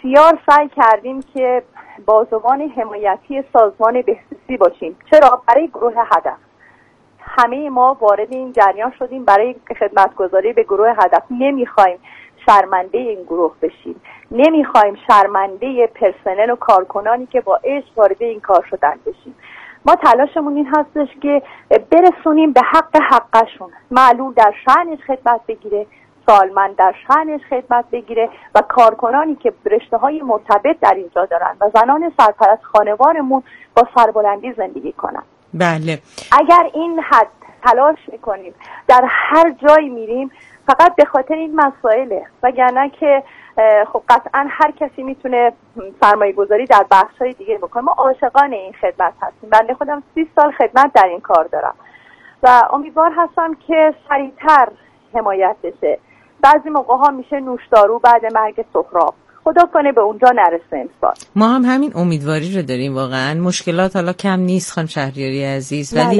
بسیار سعی کردیم که بازوان حمایتی سازمان بهزیستی باشیم. چرا؟ برای گروه هدف. همه ما وارد این جریان شدیم برای خدمتگزاری به گروه هدف. نمیخوایم شرمنده این گروه بشیم، نمیخوایم شرمنده پرسنل و کارکنانی که با عشق وارد این کار شدن بشیم. ما تلاشمون این هستش که برسونیم به حقشون. معلول در شأنش خدمت بگیره، سالمند در شأنش خدمت بگیره و کارکنانی که رشته‌های مرتبط در اینجا دارن و زنان سرپرست خانوارمون با سربلندی زندگی کنن. بله. اگر این حد تلاش میکنیم در هر جایی میریم فقط به خاطر این مسائله، وگرنه که خب قطعا هر کسی میتونه سرمایه گذاری در بخش‌های دیگه بکنه. ما عاشقان این خدمت هستیم. بنده خودم 30 سال خدمت در این کار دارم و امیدوار هستم که سریعتر حمایت بشه. بعضی موقع ها میشه نوشدارو بعد مرگ سهراب. خدا کنه به اونجا نرسه امسال. ما هم همین امیدواری رو داریم. واقعا مشکلات حالا کم نیست خانم شهریاری عزیز، ولی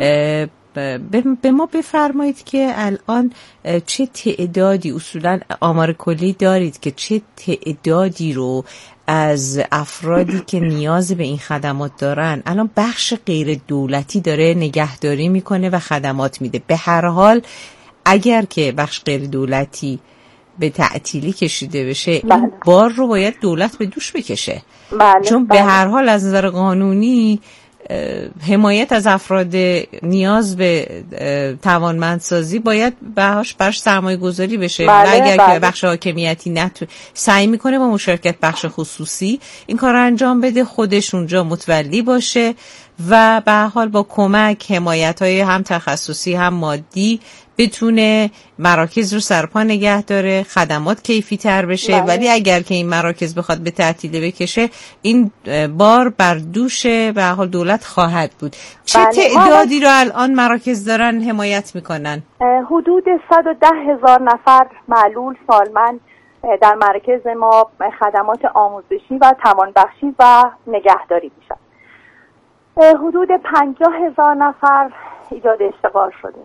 به ما بفرمایید که الان چه تعدادی، اصولا آمار کلی دارید که چه تعدادی رو از افرادی که نیاز به این خدمات دارن الان بخش غیر دولتی داره نگهداری میکنه و خدمات میده؟ به هر حال اگر که بخش غیر دولتی به تعطیلی کشیده بشه این بار رو باید دولت به دوش بکشه. چون به هر حال از نظر قانونی حمایت از افراد نیاز به توانمندسازی باید برش سرمایه گذاری بشه. و اگر که بخش حاکمیتی سعی میکنه با مشارکت بخش خصوصی این کار رو انجام بده، خودش اونجا متولی باشه و به هر حال با کمک حمایت‌های هم تخصصی هم مادی بتونه مراکز رو سرپا نگه داره، خدمات کیفی تر بشه. ولی اگر که این مراکز بخواد به تعطیلی بکشه این بار بر دوش به هر حال دولت خواهد بود. چه تعدادی رو الان مراکز دارن حمایت میکنن؟ حدود 110,000 نفر معلول سالمند در مرکز ما خدمات آموزشی و توانبخشی و نگهداری میشن. حدود 50,000 نفر ایجاد اشتغال شده.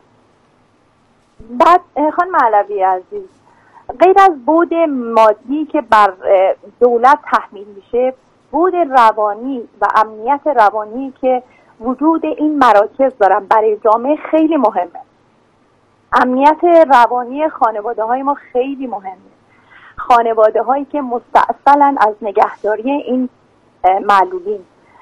بعد خانم علوی عزیز، غیر از بود مادی که بر دولت تحمیل میشه، بود روانی و امنیت روانی که وجود این مراکز دارن برای جامعه خیلی مهمه. امنیت روانی خانواده های ما خیلی مهمه. خانواده هایی که مستأصلاً از نگهداری این معلولین،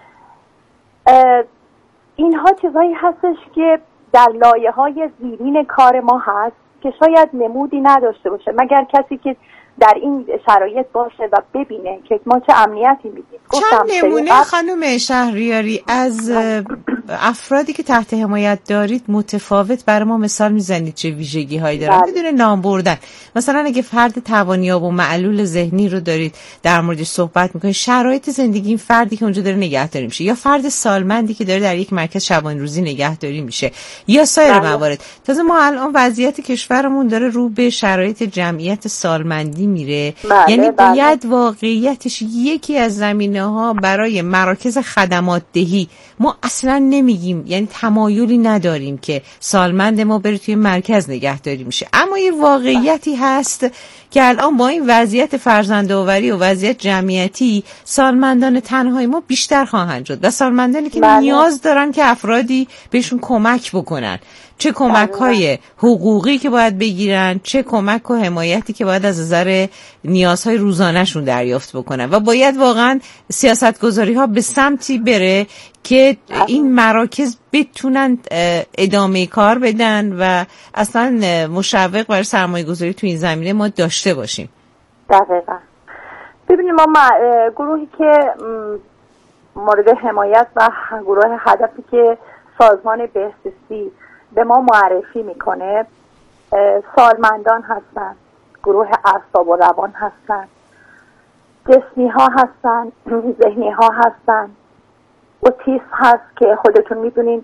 اینها چیزایی هستش که در لایه‌های زیرین کار ما هست که شاید نمودی نداشته باشه مگر کسی که در این شرایط باشه و ببینه که ما چه امنیتی میدیم. چند نمونه خانم شهریاری از افرادی که تحت حمایت دارید متفاوت برای ما مثال میزنید چه ویژگی هایی دارن بدون نام بردن؟ مثلا اگه فرد توانیاب و معلول ذهنی رو دارید در موردش صحبت میکنید، شرایط زندگی این فردی که اونجا داره نگهداری میشه، یا فرد سالمندی که داره در یک مرکز شبانه روزی نگهداری میشه، یا سایر موارد. تازه ما الان وضعیت کشورمون داره رو به شرایط جمعیت سالمندی میره. یعنی باید واقعیتش یکی از زمینه‌ها برای مراکز خدمات دهی ما اصلا نمیگیم، یعنی تمایلی نداریم که سالمند ما بره توی مرکز نگهداری میشه. اما یه واقعیتی هست که الان با این وضعیت فرزندآوری و وضعیت جمعیتی سالمندان تنهای ما بیشتر خواهند شد و سالمندانی که نیاز دارن که افرادی بهشون کمک بکنن، چه کمک‌های حقوقی که باید بگیرن، چه کمک و حمایتی که باید از نظر نیازهای روزانه‌شون دریافت بکنن. و باید واقعا سیاستگذاری‌ها به سمتی بره که این مراکز بتونن ادامه کار بدن و اصلا مشوق برای سرمایه‌گذاری تو این زمینه ما داشته باشیم. دقیقاً. ببینید ما گروهی که مورد حمایت و گروه هدفی که سازمان بهزیستی به ما معرفی میکنه سالمندان هستن، گروه اعصاب و روان هستن، جسمی ها هستن، ذهنی ها هستن، اوتیسم هست که خودتون میدونین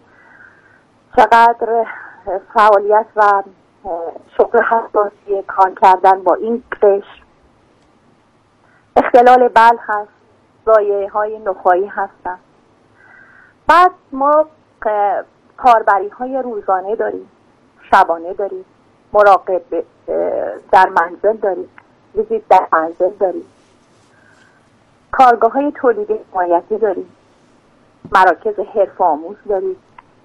چقدر فعالیت و شغل حساسی کار کردن با این قشر، اختلال بلع هست، زایه های نخایی هستن. بعد ما کاربری های روزانه داریم، شبانه داریم، مراقب در منزل داریم، ویزیت در منزل داریم. کارگاه‌های تولیدی حمایتی داریم، مراکز حرفه‌آموز داریم،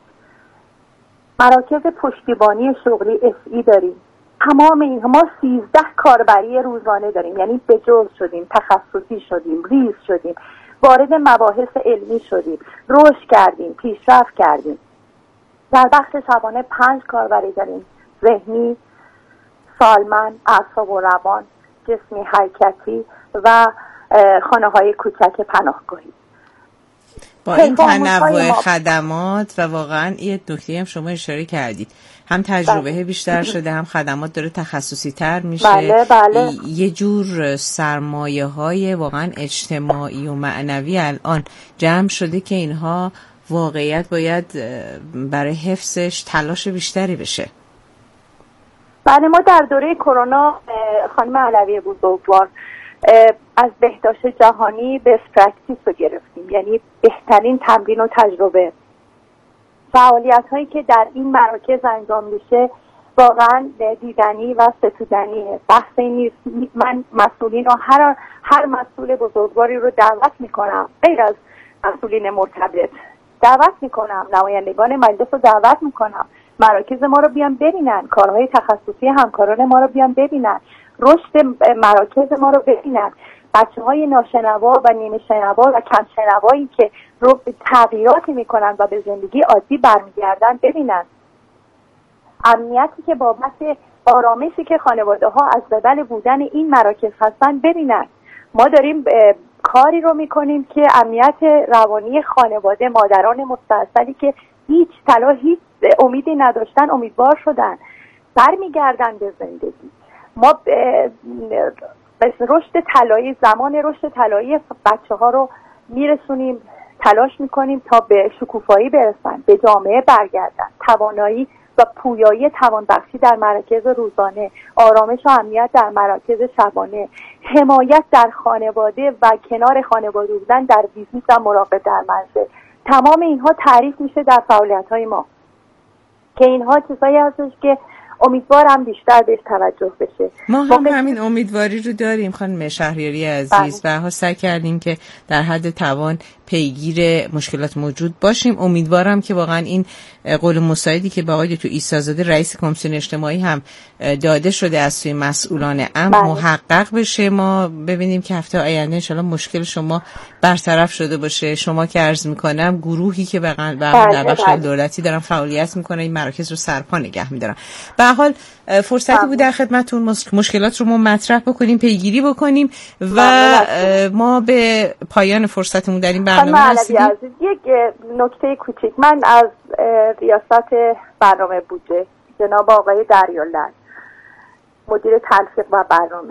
مراکز پشتیبانی شغلی SE داریم. تمام اینها ما 13 کاربری روزانه داریم، یعنی بجز شدیم، تخصصی شدیم، ریز شدیم، وارد مباحث علمی شدیم، رشد کردیم، پیشرفت کردیم. در بخش شبانه 5 کاربری داریم: ذهنی، سالمن، اعصاب و روان، جسمی حرکتی و خانه‌های کوچک پناهگاهی. با این تنوع خدمات و واقعا یه نکته هم شما اشاره کردید، هم تجربه بیشتر شده، هم خدمات داره تخصصی تر میشه. بله. یه جور سرمایه های واقعا اجتماعی و معنوی الان جمع شده که اینها واقعیت باید برای حفظش تلاش بیشتری بشه. بله، ما در دوره کرونا خانم علوی بزرگوار از بهداشت جهانی بیست پرکتیس رو گرفتیم، یعنی بهترین تمرین و تجربه. فعالیت هایی که در این مراکز انجام میشه واقعا دیدنی و ستودنیه. بحث نیست. من مسئولین رو هر مسئول بزرگواری رو دعوت میکنم، غیر از مسئولین مرتبط دعوت میکنم، نمایندگان مجلس رو دعوت میکنم، مراکز ما رو بیان ببینن، کارهای تخصصی همکاران ما رو بیان ببینن، رشد مراکز ما رو ببینن، بچه‌های ناشنوا و نیمه شنوا و کم شنوایی که رو تغییراتی میکنن و به زندگی عادی برمیگردن ببینن، امنیتی که بابت آرامشی که خانواده ها از قبل بودن این مراکز هستن ببینن. ما داریم کاری رو میکنیم که امنیت روانی خانواده، مادران مستعصلی که هیچ امیدی نداشتن امیدوار شدن، برمیگردن به زندگی. ما رشد طلایی، زمان رشد طلایی بچه ها رو میرسونیم، تلاش میکنیم تا به شکوفایی برسن، به جامعه برگردن، توانایی و پویایی توانبخشی در مراکز روزانه، آرامش و امنیت در مراکز شبانه، حمایت در خانواده و کنار خانواده بودن در ویزیت و مراقبت در منزل. تمام اینها تعریف میشه در فعالیت‌های ما که اینها چیزایی هستش که امیدوارم بیشتر بهش توجه بشه. ما هم همین امیدواری رو داریم خانم شهریاری عزیز و سعی کردیم که در حد توان پیگیر مشکلات موجود باشیم. امیدوارم که واقعا این قول مساعدی که به آقای تو عیسی‌زاده رئیس کمیسیون اجتماعی هم داده شده از سوی مسئولان امر محقق بشه. ما ببینیم که هفته آینده انشالله مشکل شما برطرف شده باشه. شما که عرض میکنم گروهی که در بخش دولتی دارن فعالیت میکنن این مراکز رو سرپا نگه میدارن. به هر حال فرصتی بود در خدمتتون مشکلات رو ما مطرح بکنیم، پیگیری بکنیم و ما به پایان فرصتمون در این برنامه رسیدیم. یک نکته کوچیک، من از ریاست برنامه بودجه جناب آقای دریالند مدیر تلفیق و برنامه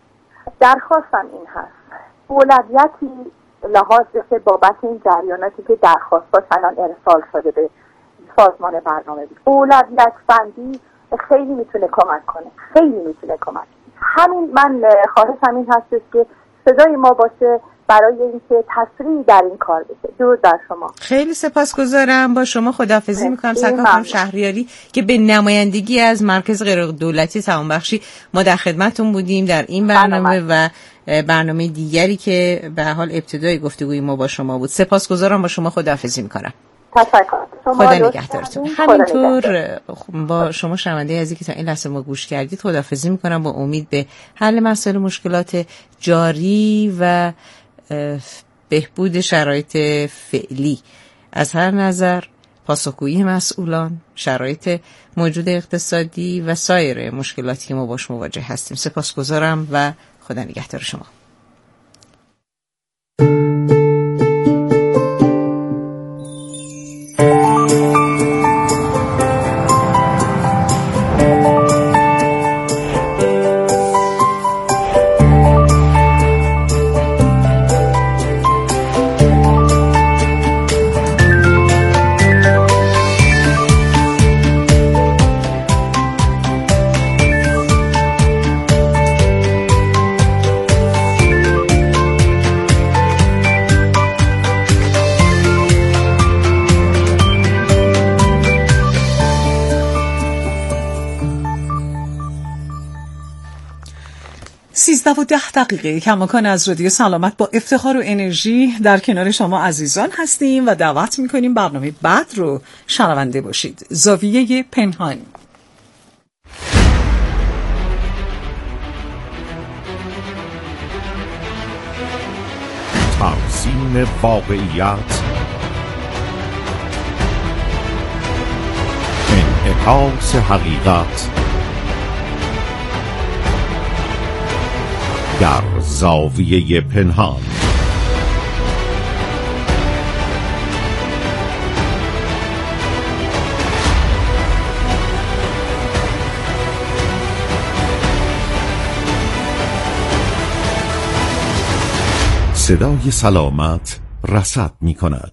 درخواستم این هست، اولویتی لحاظ بشه بابت این جریاناتی که درخواستاش الان ارسال شده به سازمان برنامه بود. اولویت بندی خیلی میتونه کمک کنه، خیلی میتونه کمک. همین من خواهش همین هستش که صدای ما باشه برای اینکه تسریع در این کار بشه. درود بر شما. خیلی سپاسگزارم. با شما خداحافظی میکنم. سرکار خانم شهریاری که به نمایندگی از مرکز غیر دولتی توانبخشی ما در خدمتتون بودیم در این برنامه و برنامه دیگری که به حال ابتدای گفتگوی ما با شما بود. سپاسگزارم. با شما خداحافظی میکنم. خدا نگهدارتون. همینطور با شما شنونده عزیزی که تا این لحظه ما گوش کردید خداحافظی میکنم با امید به حل مسائل مشکلات جاری و بهبود شرایط فعلی از هر نظر، پاسخگویی مسئولان، شرایط موجود اقتصادی و سایر مشکلاتی که ما باش مواجه هستیم. سپاسگزارم و خدا نگهدار شما. 11:10 کماکان از رادیو سلامت با افتخار و انرژی در کنار شما عزیزان هستیم و دعوت میکنیم برنامه بعد رو شنونده باشید. زاویه پنهان. ترسیم واقعیت، انعکاس حقیقت در زاویه پنهان. صدای سلامت رصد می کند.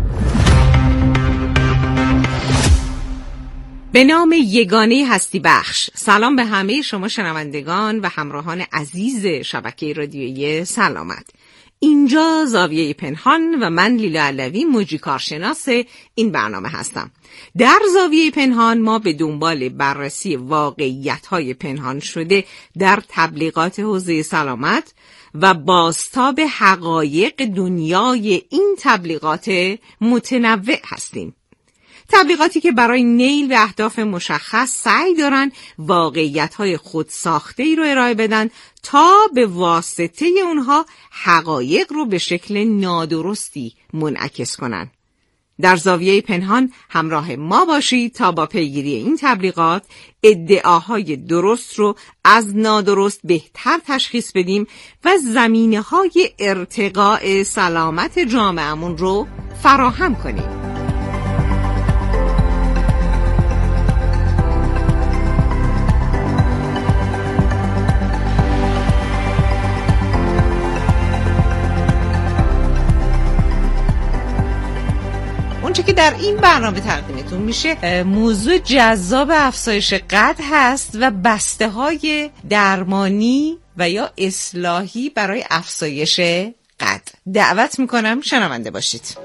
به نام یگانه هستی بخش. سلام به همه شما شنوندگان و همراهان عزیز شبکه رادیویی سلامت. اینجا زاویه پنهان و من لیلا علوی موجی کارشناس این برنامه هستم. در زاویه پنهان ما به دنبال بررسی واقعیت‌های پنهان شده در تبلیغات حوزه سلامت و بازتاب حقایق دنیای این تبلیغات متنوع هستیم. تبلیغاتی که برای نیل به اهداف مشخص سعی دارن واقعیت‌های خودساخته‌ای رو ارائه بدن تا به واسطه اونها حقایق رو به شکل نادرستی منعکس کنن. در زاویه پنهان همراه ما باشید تا با پیگیری این تبلیغات ادعاهای درست رو از نادرست بهتر تشخیص بدیم و زمینه‌های ارتقاء سلامت جامعه‌مون رو فراهم کنیم. اونچه که در این برنامه تقدیمتون میشه موضوع جذاب افزایش قد هست و بسته های درمانی و یا اصلاحی برای افزایش قد. دعوت میکنم شنونده باشید.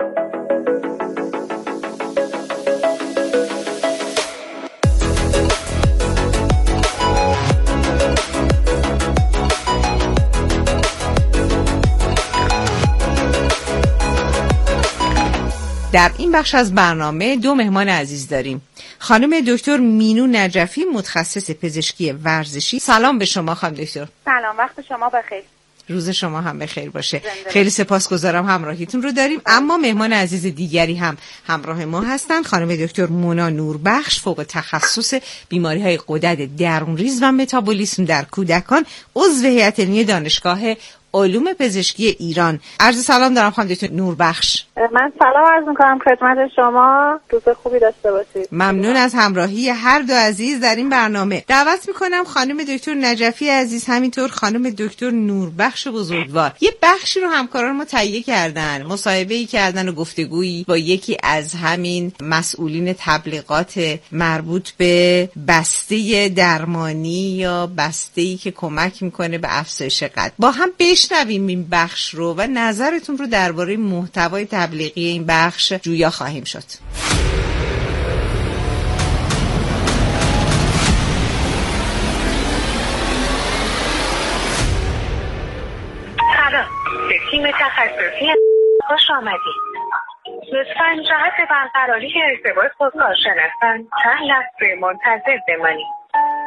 در این بخش از برنامه دو مهمان عزیز داریم. خانم دکتر مینو نجفی، متخصص پزشکی ورزشی. سلام به شما خانم دکتر. سلام، وقت شما بخیر. روز شما هم بخیر باشه. خیلی سپاسگزارم همراهیتون رو داریم. اما مهمان عزیز دیگری هم همراه ما هستند. خانم دکتر مونا نوربخش، فوق تخصص بیماری‌های غدد درونریز و متابولیسم در کودکان، عضو هیئت علمی دانشگاه علوم پزشکی ایران. عرض سلام دارم خانم دکتر نوربخش. من سلام عرض می‌کنم خدمت شما. روز خوبی داشته باشید. ممنون از همراهی هر دو عزیز در این برنامه. دعوت می‌کنم خانم دکتر نجفی عزیز، همینطور خانم دکتر نوربخش بزرگوار. یه بخشی رو همکاران ما تهیه کردن، مصاحبه‌ای کردن و گفتگویی با یکی از همین مسئولین تبلیغات مربوط به بسته درمانی یا بسته‌ای که کمک می‌کنه به افزایش قد. با هم بشنویم این بخش رو و نظرتون رو درباره محتوای تبلیغی این بخش جویا خواهیم شد. سلام، به تیم تخصصی خوش آمدید. لطفاً جهت برقراری ارتباط با کارشناسان چند لحظه منتظر بمانید.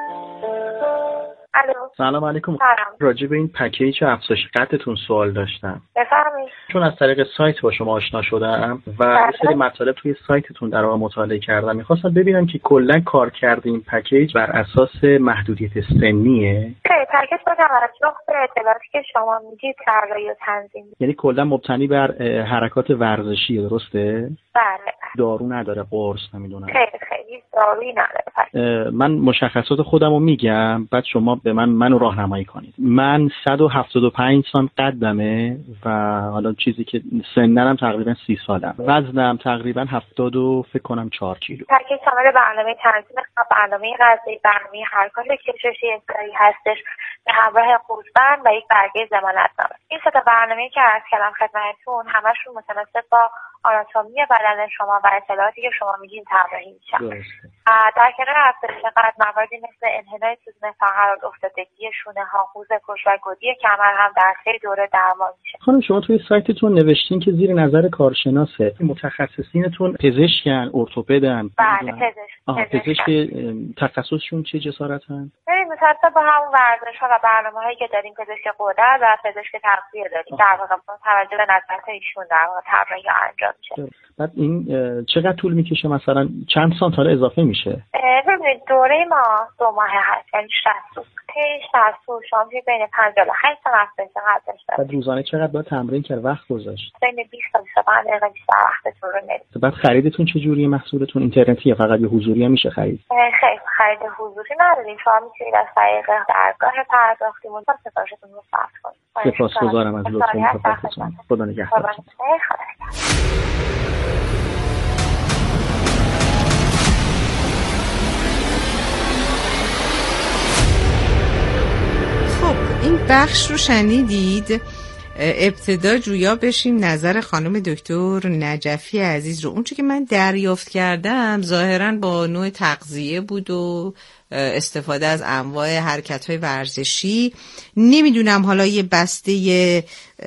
الو. سلام علیکم. راجع به این پکیج افزایش قدتون سوال داشتم. بفرمایید. چون از طریق سایت با شما آشنا شدم و یه سری مطالب توی سایتتون در واقع مطالعه کردم، می‌خواستم ببینم که کلا کار کرده این پکیج بر اساس محدودیت سنیه. پکیج با توجه به اطلاعاتی که شما میدید طراحی و تنظیم، یعنی کلا مبتنی بر حرکات ورزشی، درسته؟ بله. دارو نداره، قرص نمیدونم. خیلی دارویی نداره. من مشخصات خودم رو میگم، بعد شما به منو راهنمایی کنید. من 175 سانت قدمه و حالا چیزی که سنم تقریبا 30 سالم. وزنم تقریبا 70 و فکر کنم 4 کیلو. پکیج شامل برنامه تنظیم، برنامه غذایی، برنامه حرکات کششی اضطراری هستش به همراه قوزبند و یک برگه ضمانتنامه. این سه تا برنامه‌ای که عرض کردم خدمتتون همشون متناسب با آناتومی بدن شما و اطلاعاتی که شما میگین طراحی میشن. در کنار افزایش قد مواردی مثل انحنای سوزن فقرات، افتادگی شونه ها، قوز پشت و گودی کمر هم در طی دوره درمان میشه. خانم شما توی سایتتون نوشتین که زیر نظر کارشناسه، متخصصینتون پزشکن، ارتوپدن؟ بله پزشک تخصصشون چه جسارتن؟ مثلا با همون ورزش‌ها و برنامه‌هایی که داریم، پزشک غدد و پزشک تغذیه داریم، در واقع با توجه به نظرات ایشون در واقع طراحی انجام میشه. بعد این چقدر طول میکشه؟ مثلا چند سانتال اضافه میشه؟ ببینید دوره ما 2 ماه هست، یعنی 60 روز. شام بین 58 تا 70 ساعت داشته. بعد روزانه چقدر باید تمرین کرد، وقت گذاشت؟ بین 20 تا 25 دقیقه بیشتر وقتتون رو نمی‌گیره. بعد خریدتون چه جوریه؟ محصولتون اینترنتیه فقط یا حضوری هم میشه خرید؟ خیلی خرید حضوری نداریم. شما میتونید از طریق درگاه پرداختیمون سفارشتون رو ثبت کنید. سپاسگزارم از لطف و محبتتون. خدا نگهدارتون. این بخش رو شنیدید. ابتدا جویا بشیم نظر خانم دکتر نجفی عزیز رو. اونچه که من دریافت کردم ظاهراً با نوع تغذیه بود و استفاده از انواع حرکت‌های ورزشی. نمیدونم حالا یه بسته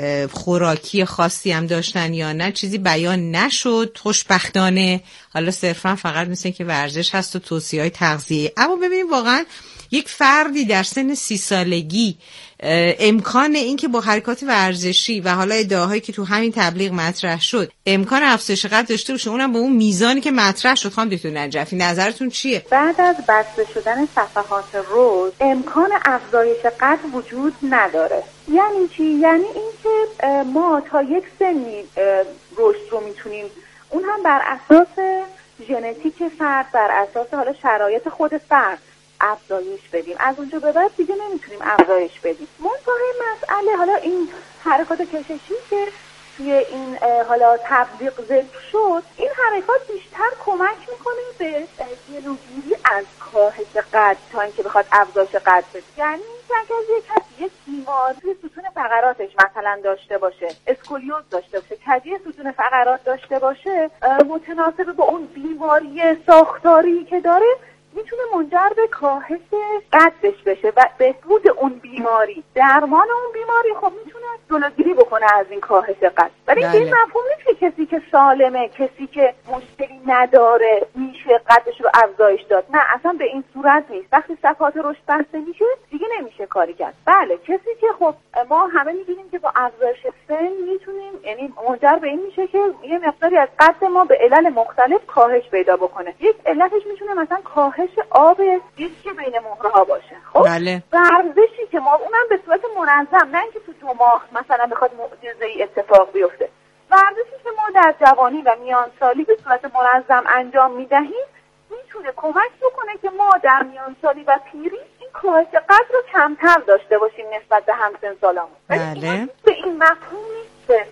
خوراکی خاصی هم داشتن یا نه، چیزی بیان نشد خوشبختانه. حالا صرفاً فقط مثل که ورزش هست و توصیه‌های تغذیه. اما ببینیم واقعاً یک فردی در سن 30 سالگی امکان این که با حرکات ورزشی و حالا ادعاهایی که تو همین تبلیغ مطرح شد امکان افزایش قد داشته باشه، اونم با اون میزانی که مطرح شد. خانم دکتر نجفی نظرتون چیه؟ بعد از بسته شدن صفحات رشد امکان افزایش قد وجود نداره. یعنی چی؟ یعنی اینکه ما تا یک سنی رشد رو میتونیم، اون هم بر اساس ژنتیک فرد، بر اساس حالا شرایط خود فرد افزایش بدیم. از اونجا به بعد دیگه نمیتونیم افزایش بدیم. منتها مسئله حالا این حرکات کششی که توی این حالا تبلیغ ذکر شد، این حرکات بیشتر کمک میکنه به جلوگیری از کاهش قد تا اینکه بخواد افزایش قد بده. یعنی اگر یک بیماری ستون فقراتش مثلا داشته باشه، اسکولیوز داشته باشه، کجی ستون فقرات داشته باشه، متناسب با اون بیماری ساختاری که داره میتونه منجر به کاهش قدش بشه و بهبود اون بیماری. درمان اون بیماری خب میتونه جلوگیری بکنه از این کاهش قد. ولی این مفهوم نیست که کسی که سالمه، کسی که مشکلی نداره میشه قدش رو افزایش داد. نه، اصلا به این صورت نیست. وقتی صفحات رشد بسته میشه دیگه نمیشه کاری کرد. بله، کسی که خب ما همه میبینیم که با افزایش سن میتونیم، یعنی منجر به این میشه که یه مقداری از قد ما به علل مختلف کاهش پیدا بکنه. یک علتش میتونه مثلا کاهش آب دیسک بین مهره‌ها باشه. خب بله. ورزشی که ما اونم به صورت منظم، نه اینکه تو 2 ماه مثلا بخواد معجزه‌ای اتفاق بیفته، ورزشی که ما در جوانی و میان سالی به صورت منظم انجام میدهیم میتونه کمک بکنه که ما در میان سالی و پیری این کاهش قد رو کمتر داشته باشیم نسبت به همسن سالامون. بله. به این مفهوم نیست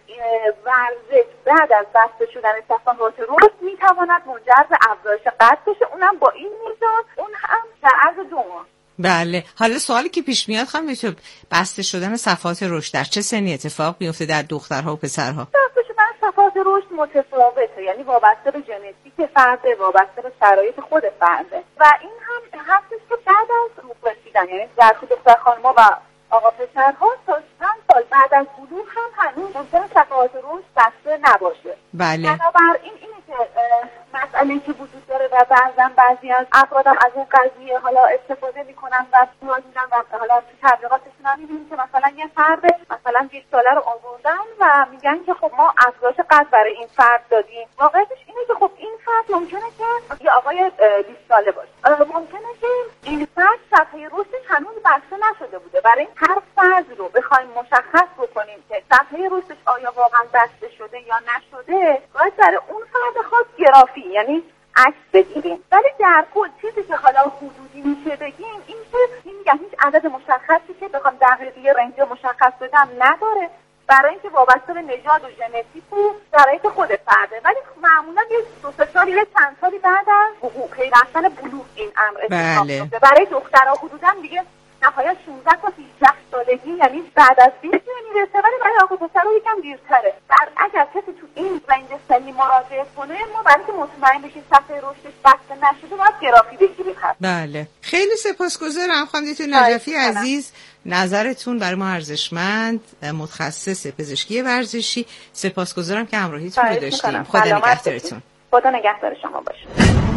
ورزش بعد از بسته شدن صفحات رشد میتواند منجر به افزایش قد بشه، اونم با این میزان، اون هم در عرض 2 ماه. بله. حالا سوالی که پیش میاد خانم دکتر، بسته شدن صفحات رشد در چه سنی اتفاق میفته در دخترها و پسرها؟ بسته شدن صفحات رشد متفاوته، یعنی وابسته به ژنتیک فرده، وابسته به شرایط خود فرده و این هم هستش که بعد از بلوغ رسیدن، یعنی در دختر خانم‌ها و آقا پسرها تا چند سال بعد از بلوغ هم هنوز ممکنه صفحات رشد بسته نباشه. بله. بنابراین اینه که مسئله که وجود داره و بعضی از افراد هم از این قضیه حالا استفاده میکنن و سوال میدن و حالا تو تبلیغاتشون هم میبینیم که مثلا یه فرد مثلا 20 ساله رو آوردن و میگن که خب ما افزایش قد برای این فرد دادیم. واقعیتش اینه که خب این فرد ممکنه که یه آقای 20 ساله باشه، ممکنه که این فرد صفحه رشدش هنوز بسته نشده بوده. برای این هر فرد رو بخوایم مشخص بکنیم که صفحه رشدش آیا واقعا بسته شده یا نشده، باید برای اون فرد خاص گرافی، یعنی عکس بگیریم. ولی در کل چیزی که حالا حدودی میشه بگیم این که میگم هیچ عدد مشخصی که بخوام دقیقی رنج مشخص بدم نداره، برای اینکه وابسته به نژاد و ژنتیک و شرایط خود فرده. ولی معمولا یه 2-3 سال یا چند سالی بعد از پیوستن بلوغ این امر اتفاق میفته. برای دخترها حدودا دیگه نهایت 16 تا 18 سالگی، یعنی بعد از 20 نمیرسه، ولی برای آقا پسرها یکم دیرتره. اگر کسی تو این رنج سنی ما مراجعه کنه، ما برای که مطمئن بشیم صفحه رشدش بسته نشده باید گرافی بگیریم. بله، خیلی سپاسگزارم خانم دکتر نجفی عزیز. نظرتون برای ما ارزشمند، متخصص پزشکی ورزشی. سپاسگزارم که همراهیتون رو داشتیم. خدا نگهدارتون. خدا نگهدار شما باشه.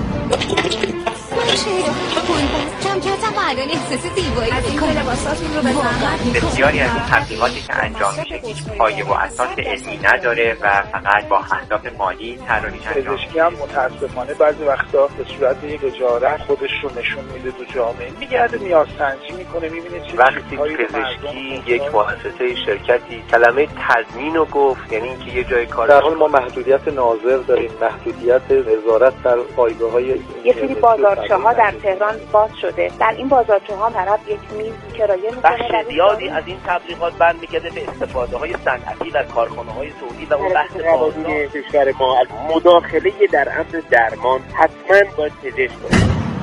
کم کردم و الان احساس زیبایی میکنم. لباساتون رو بسیاری از این تبلیغاتی که انجام میشه هیچ پایه و اساس علمی نداره و فقط با اهداف مالی طراحی انجام میشه. پزشکی هم متاسفانه بعضی وقتا به صورت یک اجاره خودش رو نشون میده تو جامعه، میگرده نیازسنجی میکنه، میبینه چه وقتی پزشکی یک مؤسسه شرکتی کلمه تضمین رو گفت، یعنی اینکه یه جای کار در حال ما محدودیت ناظر داریم، محدودیت وزارت در پایگاه‌های یه سری بازارچه‌ها در تهران باز شده. در این بازارچه‌ها طرف یک میز کرایه می‌کنه. بخش زیادی از این تبلیغات برمیگرده به استفاده‌های صنعتی در کارخانه‌های تولید و اون بحث قانونی کشور ما از مداخله در امر درمان حتما باید پزشک باشه.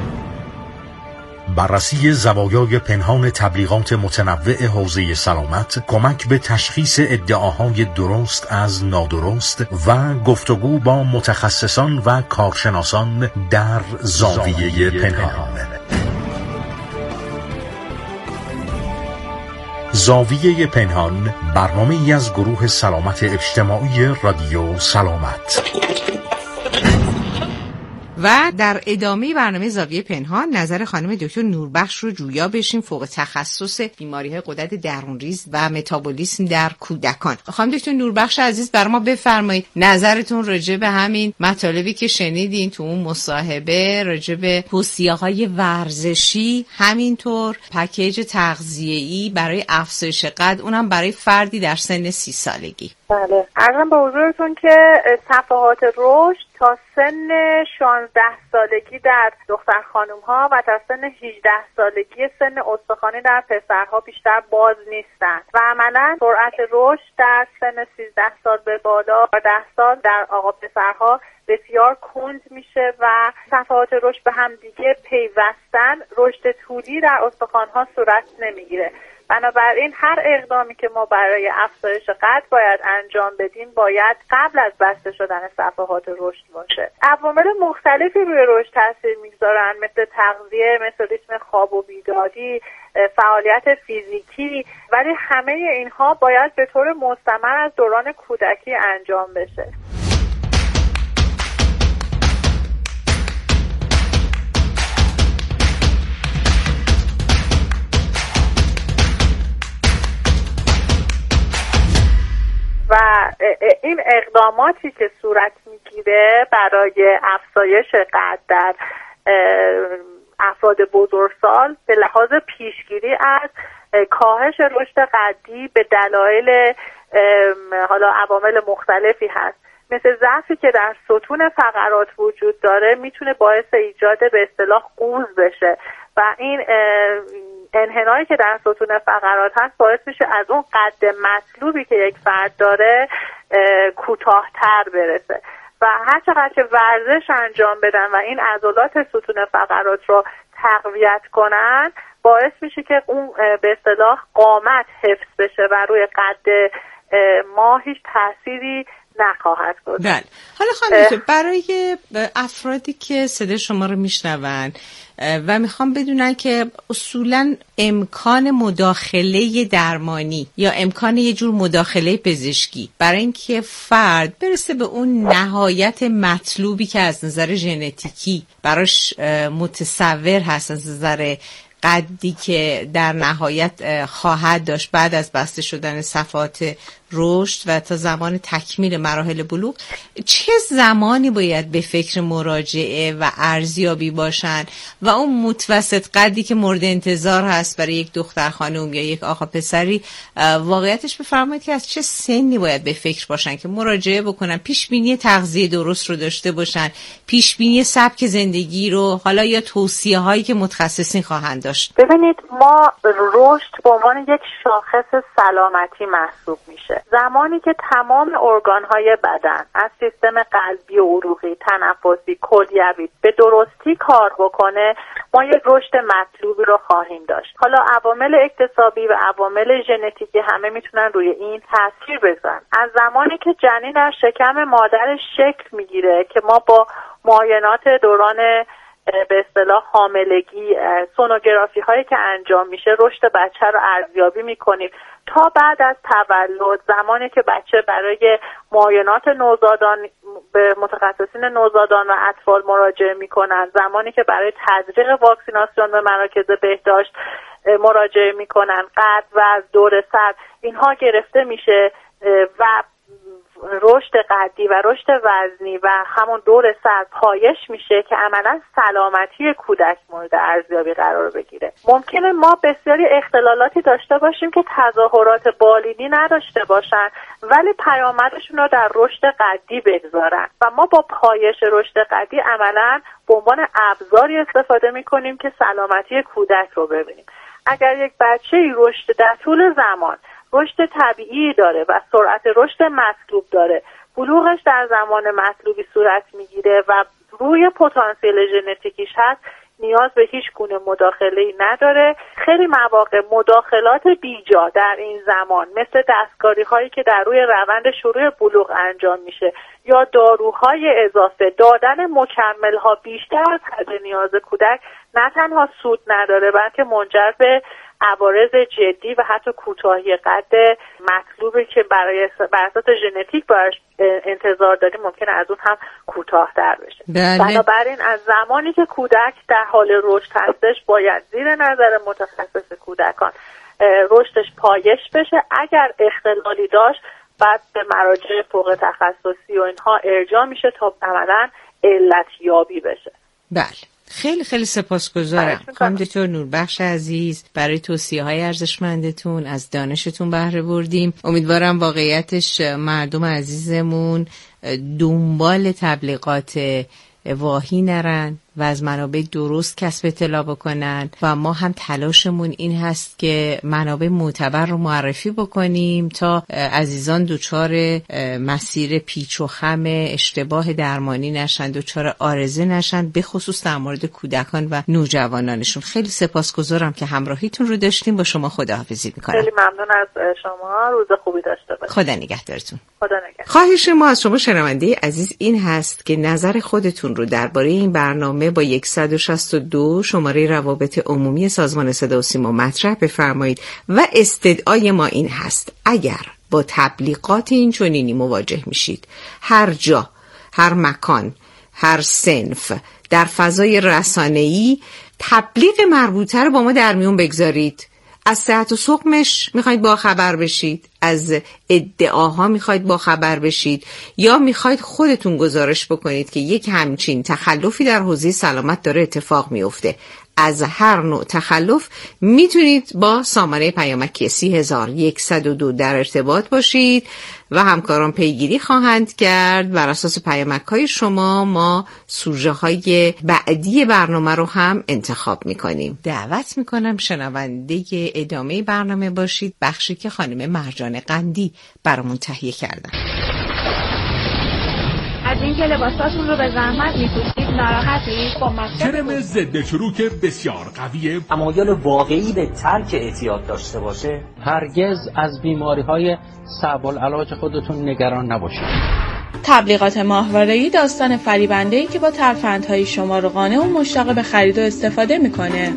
بررسی زوایای پنهان تبلیغات متنوع حوزه سلامت، کمک به تشخیص ادعاهای درست از نادرست و گفتگو با متخصصان و کارشناسان در زاویه پنهان. زاویه پنهان، برنامه‌ای از گروه سلامت اجتماعی رادیو سلامت. و در ادامه برنامه زاویه پنهان نظر خانم دکتر نوربخش رو جویا بشیم فوق تخصص بیماری‌های غدد درونریز و متابولیسم در کودکان. خانم دکتر نوربخش عزیز برای ما بفرمایید نظرتون راجع به همین مطالبی که شنیدین تو اون مصاحبه، راجع به توصیه‌های ورزشی، همینطور پکیج تغذیه‌ای برای افزایش قد، اونم برای فردی در سن 30 سالگی. بله، عرضم به حضورتون که صفحات رشد تا سن 16 سالگی در دختر خانم ها و تا سن 18 سالگی سن استخوانی در پسرها بیشتر باز نیستند و عملا سرعت رشد در سن 13 سال به بالا 10 سال در آقا پسرها بسیار کند میشه و صفحات رشد به هم دیگه پیوستن، رشد طولی در استخوان‌ها صورت نمیگیره. بنابراین هر اقدامی که ما برای افزایش قد باید انجام بدیم باید قبل از بسته شدن صفحات رشد باشه. عوامل مختلفی روی رشد تاثیر میگذارن، مثل تغذیه، مثل ریتم خواب و بیداری، فعالیت فیزیکی، ولی همه اینها باید به طور مستمر از دوران کودکی انجام بشه. و این اقداماتی که صورت میگیره برای افزایش قد در افراد بزرگسال به لحاظ پیشگیری از کاهش رشد قدی به دلایل حالا عوامل مختلفی هست، مثل ضعفی که در ستون فقرات وجود داره میتونه باعث ایجاد به اصطلاح قوز بشه و این انحنایی که در ستون فقرات هست باعث میشه از اون قد مطلوبی که یک فرد داره کوتاه‌تر برسه و هر چقدر که ورزش انجام بدن و این عضلات ستون فقرات رو تقویت کنن باعث میشه که اون به اصطلاح قامت حفظ بشه و روی قد ما هیچ تأثیری نخواهد بود. بله. حالا خانم برای افرادی که صدای شما رو میشنون و میخوام بدونن که اصولاً امکان مداخله درمانی یا امکان یه جور مداخله پزشکی برای اینکه فرد برسه به اون نهایت مطلوبی که از نظر ژنتیکی براش متصور هست، از نظر قدی که در نهایت خواهد داشت بعد از بسته شدن صفحات رشد و تا زمان تکمیل مراحل بلوغ، چه زمانی باید به فکر مراجعه و ارزیابی باشن و اون متوسط قدی که مورد انتظار هست برای یک دختر خانم یا یک آقا پسری واقعیتش بفرمایید که از چه سنی باید به فکر باشن که مراجعه بکنن، پیش بینی تغذیه درست رو داشته باشن، پیش بینی سبک زندگی رو، حالا یا توصیه هایی که متخصصین خواهند داشت؟ ببینید، ما رشد به عنوان یک شاخص سلامتی محسوب میشه زمانی که تمام ارگان‌های بدن از سیستم قلبی و عروقی، تنفسی، کلیوی به درستی کار بکنه، ما یک رشد مطلوبی رو خواهیم داشت. حالا عوامل اکتسابی و عوامل ژنتیکی همه میتونن روی این تاثیر بذارن. از زمانی که جنین در شکم مادر شکل میگیره که ما با معاینات دوران به اصطلاح حاملگی، سونوگرافی هایی که انجام میشه رشد بچه رو ارزیابی میکنیم تا بعد از تولد، زمانی که بچه برای معاینات نوزادان به متخصصین نوزادان و اطفال مراجعه میکنن، زمانی که برای تزریق واکسیناسیون به مراکز بهداشت مراجعه میکنن، قد و دور سر اینها گرفته میشه و رشد قدی و رشد وزنی و همون دور سر پایش میشه که عملا سلامتی کودک مورد ارزیابی قرار بگیره. ممکنه ما بسیاری اختلالاتی داشته باشیم که تظاهرات بالینی نداشته باشن ولی پیامدشون رو در رشد قدی بگذارن و ما با پایش رشد قدی عملا به عنوان ابزاری استفاده میکنیم که سلامتی کودک رو ببینیم. اگر یک بچه‌ای رشد در طول زمان رشد طبیعی داره و سرعت رشد مطلوب داره، بلوغش در زمان مطلوبی صورت میگیره و روی پتانسیل ژنتیکیش هست، نیاز به هیچ گونه مداخله‌ای نداره. خیلی مواقع مداخلات بیجا در این زمان مثل دستکاری هایی که در روی روند شروع بلوغ انجام میشه یا داروهای اضافه، دادن مکمل ها بیشتر از حد نیاز کودک نه تنها سود نداره بلکه منجر به عوارض جدی و حتی کوتاهی قد مطلوبی که بر اساس ژنتیک براش انتظار داریم ممکنه از اون هم کوتاه‌تر بشه. بنابراین از زمانی که کودک در حال رشد هستش باید زیر نظر متخصص کودکان رشدش پایش بشه. اگر اختلالی داشت بعد به مراجع فوق تخصصی و اینها ارجاع میشه تا عملاً علت یابی بشه. بله، خیلی خیلی سپاسگزارم خانم دکتر نوربخش عزیز برای توصیه‌های ارزشمندتون. از دانشتون بهره بردیم. امیدوارم واقعیتش مردم عزیزمون دنبال تبلیغات واهی نرن و از منابع درست کسب اطلاع بکنن و ما هم تلاشمون این هست که منابع معتبر رو معرفی بکنیم تا عزیزان دچار مسیر پیچ و خم اشتباه درمانی نشن، دچار عارضه نشن، به خصوص در مورد کودکان و نوجوانانشون. خیلی سپاسگزارم که همراهیتون رو داشتیم. با شما خداحافظی میکنم. خیلی ممنون از شما. روز خوبی داشته باشید. خدا نگهدارتون. خدا نگهدار. خواهش ما از شما شنونده عزیز این هست که نظر خودتون رو درباره این برنامه با 162 شماره روابط عمومی سازمان صدا و سیما مطرح بفرمایید و استدعای ما این هست اگر با تبلیغات این چنینی مواجه میشید، هر جا، هر مکان، هر صنف در فضای رسانه‌ای تبلیغ مربوطه رو با ما در میون بگذارید. از صحت و سقمش میخواید با خبر بشید، از ادعاها میخواید با خبر بشید یا میخواید خودتون گزارش بکنید که یک همچین تخلفی در حوزه سلامت داره اتفاق میفته، از هر نوع تخلف میتونید با سامانه پیامکی 30102 در ارتباط باشید و همکاران پیگیری خواهند کرد. بر اساس پیامک‌های شما ما سوژه های بعدی برنامه رو هم انتخاب میکنیم. دعوت میکنم شنونده ادامه برنامه باشید، بخشی که خانم مرجان قندی برامون تهیه کردن. از این که لباساتون رو به زحمت میپوشید ناراحتید؟ کرم ضد چروک بسیار قویه. تمایل واقعی به ترک اعتیاد داشته باشه. هرگز از بیماری‌های صعب العلاج خودتون نگران نباشید. تبلیغات ماهواره‌ای داستان فریبنده‌ای که با ترفندهای شما رو قانع و مشتاق به خرید و استفاده میکنه.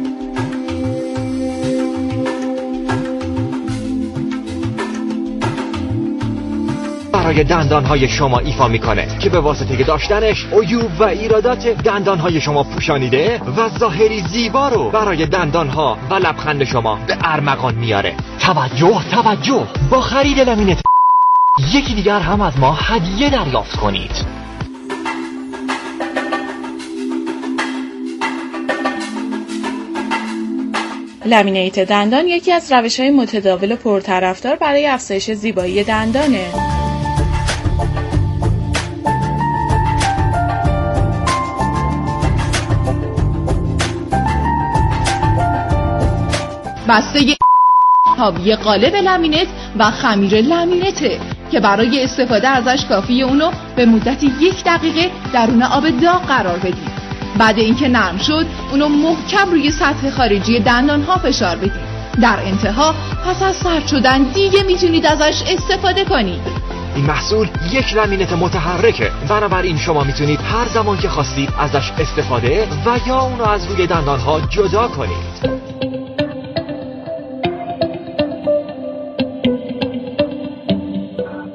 برای دندانهای شما ایفا میکنه که به واسطه داشتنش عیوب و ایرادات دندانهای شما پوشانیده و ظاهری زیبا رو برای دندانها و لبخند شما به ارمغان میاره. توجه با خرید لامینت یکی دیگر هم از ما هدیه دریافت کنید. لامینیت دندان یکی از روش‌های متداول و پرطرفدار برای افزایش زیبایی دندانه. بسته تابی قالب لامینت و خمیر لامینته که برای استفاده ازش کافیه اونو به مدت 1 دقیقه درون آب داغ قرار بدید. بعد اینکه نرم شد اونو محکم روی سطح خارجی دندان‌ها فشار بدید. در انتها پس از سرد شدن دیگه میتونید ازش استفاده کنید. این محصول یک لامینت متحرکه، بنابراین شما میتونید هر زمان که خواستید ازش استفاده و یا اونو از روی دندان‌ها جدا کنید.